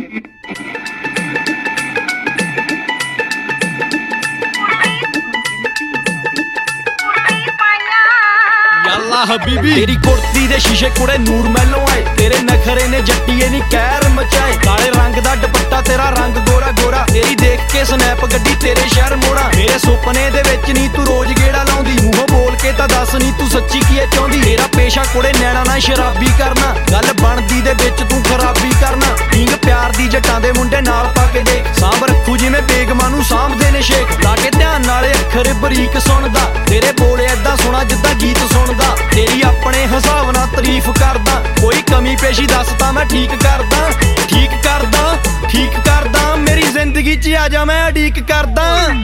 ਯਾਲਾ ਹਬੀਬੀ ਤੇਰੀ ਕੁੜਤੀ ਦੇ ਸ਼ੀਸ਼ੇ ਕੁੜੇ ਨੂਰ ਮਹਿਲੋਂ ਆਏ, ਤੇਰੇ ਨਖਰੇ ਨੇ ਜੱਟੀਏ ਨੀ ਕਹਿਰ ਮਚਾਏ। ਕਾਲੇ ਰੰਗ ਦਾ ਦੁਪੱਟਾ ਤੇਰਾ ਰੰਗ ਗੋਰਾ ਗੋਰਾ, ਤੇਰੀ ਦੇਖ ਕੇ ਸਨੈਪ ਗੱਡੀ ਤੇਰੇ ਸ਼ਹਿਰ ਮੋੜਾ। ਮੇਰੇ ਸੁਪਨੇ ਦੇ ਵਿੱਚ ਨੀ ਤੂੰ ਰੋਜ਼ ਗੇੜਾ ਲਾਉਂਦੀ, ਮੂੰਹੋਂ ਬੋਲ ਕੇ ਤਾਂ ਦੱਸ ਨੀ ਤੂੰ ਸੱਚੀ ਕੀ ਚਾਹੁੰਦੀ। ਤੇਰਾ ਪੇਸ਼ਾ ਕੁੜੇ ਨੈਣਾ ਨਾਲ ਸ਼ਰਾਬੀ ਕਰਨਾ, ਗੱਲ ਬਣਦੀ ਦੇ ਵਿੱਚ ਤੂੰ ਖਰਾਬੀ ਕਰਨਾ। ਢੀਂਗ ਪਿਆਰ ਦੀ ਜੱਟਾਂ ਦੇ ਮੁੰਡੇ ਨਾਲ ਪਾ ਕੇ ਦੇਖ, ਸਾਂਭ ਰੱਖੂ ਜਿਵੇਂ ਬੇਗਮਾਂ ਨੂੰ ਸਾਂਭਦੇ ਨੇ ਸ਼ੇਖ। ਲਾ ਕੇ ਧਿਆਨ ਨਾਲੇ ਅੱਖਰ ਬਰੀਕ ਸੁਣਦਾ, ਤੇਰੇ ਬੋਲ ਏਦਾਂ ਸੋਹਣਾ ਜਿੱਦਾਂ ਗੀਤ ਸੁਣਦਾ। ਤੇਰੀ ਆਪਣੇ ਹਿਸਾਬ ਨਾਲ ਤਾਰੀਫ ਕਰਦਾ, ਕੋਈ ਕਮੀ ਪੇਸ਼ੀ ਦੱਸ ਤਾਂ ਮੈਂ ਠੀਕ ਕਰਦਾ। ਠੀਕ ਕਰਦਾ, ਠੀਕ ਕਰਦਾ, ਮੇਰੀ ਜ਼ਿੰਦਗੀ 'ਚ ਆ ਜਾ ਮੈਂ ਉਡੀਕ ਕਰਦਾ।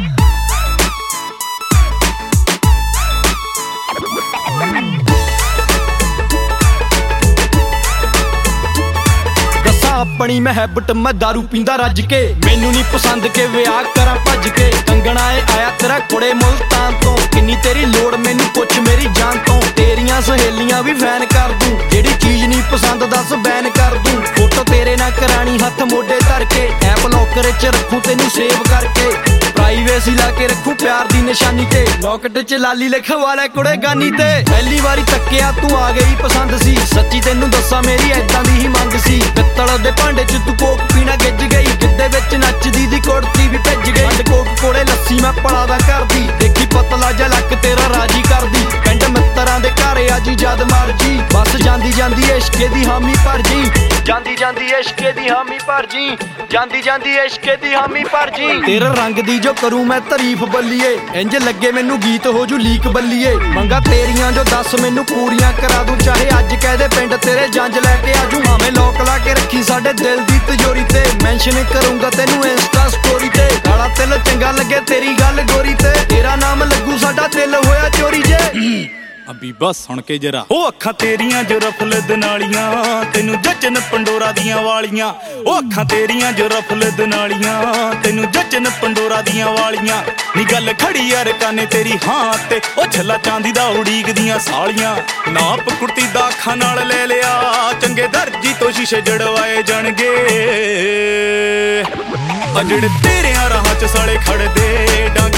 ਆਪਣੀ ਮਹਿਬਤ ਮੈਂ ਦਾਰੂ ਪੀਂਦਾ ਰੱਜ ਕੇ, ਮੈਨੂੰ ਨੀ ਪਸੰਦ ਕੇ ਵਿਆਹ ਕਰਾਂ ਭੱਜ ਕੇ। ਕੰਗਣਾ ਏ ਆਇਆ ਤੇਰਾ ਕੁੜੇ ਮੁਲਤਾਨ ਤੋਂ, ਕਿੰਨੀ ਤੇਰੀ ਲੋੜ ਮੈਨੂੰ ਪੁੱਛ ਮੇਰੀ ਜਾਨ ਤੋਂ। ਤੇਰੀਆਂ ਸਹੇਲੀਆਂ ਵੀ ਫੈਨ ਕਰ ਦੂੰ, ਜਿਹੜੀ ਚੀਜ਼ ਨੀ ਪਸੰਦ ਦੱਸ ਬੈਨ ਕਰ ਦੂੰ। ਫੋਟੋ ਤੇਰੇ ਨਾਲ ਕਰਾਣੀ ਹੱਥ ਮੋਢੇ ਧਰ ਕੇ, ਐਪ ਲੋਕਰ 'ਚ ਰੱਖੂ ਤੈਨੂੰ ਸੇਵ ਕਰਕੇ। ਪ੍ਰਾਈਵੇਸੀ ਲਾ ਕੇ ਰੱਖੂ ਪਿਆਰ ਦੀ ਨਿਸ਼ਾਨੀ ਤੇ, ਲੋਕਟ 'ਚ ਲਾਲੀ ਲਿਖਵਾ ਲੈ ਕੁੜੇ ਗਾਨੀ ਤੇ। ਪਹਿਲੀ ਵਾਰੀ ਤੱਕਿਆ ਤੂੰ ਆ ਗਈ ਪਸੰਦ ਸੀ, ਸੱਚੀ ਤੈਨੂੰ ਦੱਸਾਂ ਮੇਰੀ ਏਦਾਂ ਦੀ ਹੀ ਮੰਗ ਸੀ। ਪਿੱਤਲ ਦੇ ਭਾਂਡੇ 'ਚ ਤੂੰ ਕੋਕ ਪੀਣਾ ਗਿੱਜ ਗਈ, ਗਿੱਧੇ ਵਿੱਚ ਨੱਚਦੀ ਦੀ ਕੁੜਤੀ ਵੀ ਭਿੱਜ ਗਈ। ਖੰਡ ਕੋਕ ਕੋਲੇ ਲੱਸੀ ਮੈਂ ਪਲਾਦਾ ਕਰਦੀ, ਦੇਖੀ ਪਤਲਾ ਜਿਹਾ ਲੱਕ ਤੇਰਾ ਰਾਜੀ ਕਰਦੀ। ਪਿੰਡ ਮਿੱਤਰਾਂ ਦੇ ਘਰ ਆਜੀ ਜਦ ਮਰਜੀ, ਬਸ ਜਾਂਦੀ ਜਾਂਦੀ ਇਸ਼ਕੇ ਦੀ ਹਾਮੀ ਭਰ ਜੀ। ਜਾਂਦੀ ਜਾਂਦੀ ਇਸ਼ਕੇ ਦੀ ਹਾਮੀ ਭਰ ਜੀ, ਜਾਂਦੀ ਜਾਂਦੀ ਇਸ਼ਕੇ ਦੀ ਹਾਮੀ ਭਰ ਜੀ। ਤੇਰੇ ਰੰਗ ਦੀ ਜੋ ਕਰੂੰ ਮੈਂ ਤਾਰੀਫ ਬੱਲੀਏ, ਇੰਜ ਲੱਗੇ ਮੈਨੂੰ ਗੀਤ ਹੋ ਜੂ ਲੀਕ ਬੱਲੀਏ। ਮੰਗਾ ਤੇਰੀਆਂ ਜੋ ਦੱਸ ਮੈਨੂੰ ਪੂਰੀਆਂ ਕਰਾ ਦੂੰ, ਚਾਹੇ ਅੱਜ ਕਹਦੇ ਪਿੰਡ ਤੇਰੇ ਜੰਜ ਲੈ ਕੇ ਆਜੂ। ਭਾਵੇਂ ਲੋਕ ਲਾ ਕੇ ਰੱਖੀ ਸਾਡੇ ਦਿਲ ਦੀ ਤਿਜੋਰੀ ਤੇ, ਮੈਂਸ਼ਨ ਕਰੂੰਗਾ ਤੈਨੂੰ ਇੰਸਟਾ ਸਟੋਰੀ ਤੇ। ਕਾਲਾ ਤਿਲ ਚੰਗਾ ਲੱਗੇ ਤੇਰੀ ਗੱਲ ਗੋਰੀ ਤੇ, ਤੇਰਾ ਨਾਮ ਲੱਗੂ ਸਾਡਾ ਦਿਲ ਹੋਇਆ ਚੋਰੀ ਜੇ। ਬੀਬਾ ਸੁਣ ਕੇ ਜਰਾ, ਉਹ ਅੱਖਾਂ ਤੇਰੀਆਂ ਜੋ ਰਫਲਦ ਨਾਲੀਆਂ, ਤੈਨੂੰ ਜੱਜਨ ਪੰਡੋਰਾ ਦੀਆਂ ਵਾਲੀਆਂ। ਉਹ ਅੱਖਾਂ ਤੇਰੀਆਂ ਜੋ ਰਫਲਦ ਨਾਲੀਆਂ, ਤੈਨੂੰ ਜੱਜਨ ਪੰਡੋਰਾ ਦੀਆਂ ਵਾਲੀਆਂ। ਨੀ ਗੱਲ ਖੜੀ ਯਾਰ ਕਾਨੇ ਤੇਰੀ ਹਾਂ ਤੇ, ਉਹ ਛੱਲਾ ਚਾਂਦੀ ਦਾ ਉਡੀਕ ਦੀਆਂ ਸਾਲੀਆਂ। ਨਾਪ ਕੁੜਤੀ ਦਾ ਅੱਖਾਂ ਨਾਲ ਲੈ ਲਿਆ, ਚੰਗੇ ਦਰਜੀ ਤੋਂ ਸ਼ੀਸ਼ੇ ਜੜਵਾਏ ਜਾਣਗੇ। ਜਿਹੜੇ ਤੇਰਿਆਂ ਰਾਹਾਂ 'ਚ ਸਾਲੇ ਖੜਦੇ ਡਾਂਗ